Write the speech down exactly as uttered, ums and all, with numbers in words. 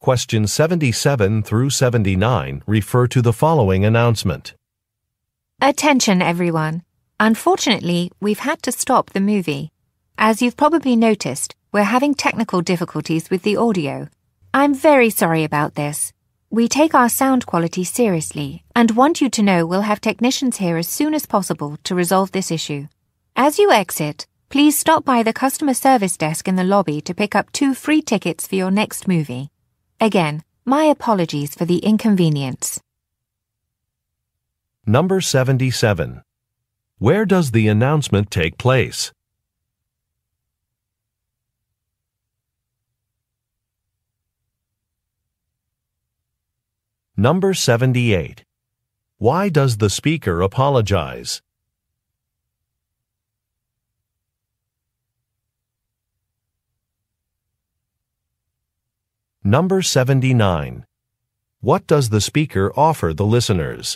Questions seventy-seven through seventy-nine refer to the following announcement. Attention, everyone. Unfortunately, we've had to stop the movie. As you've probably noticed, we're having technical difficulties with the audio. I'm very sorry about this. We take our sound quality seriously and want you to know we'll have technicians here as soon as possible to resolve this issue. As you exit, please stop by the customer service desk in the lobby to pick up two free tickets for your next movie. Again, my apologies for the inconvenience. Number seventy-seven. Where does the announcement take place? Number seventy-eight. Why does the speaker apologize? Number seventy-nine. What does the speaker offer the listeners?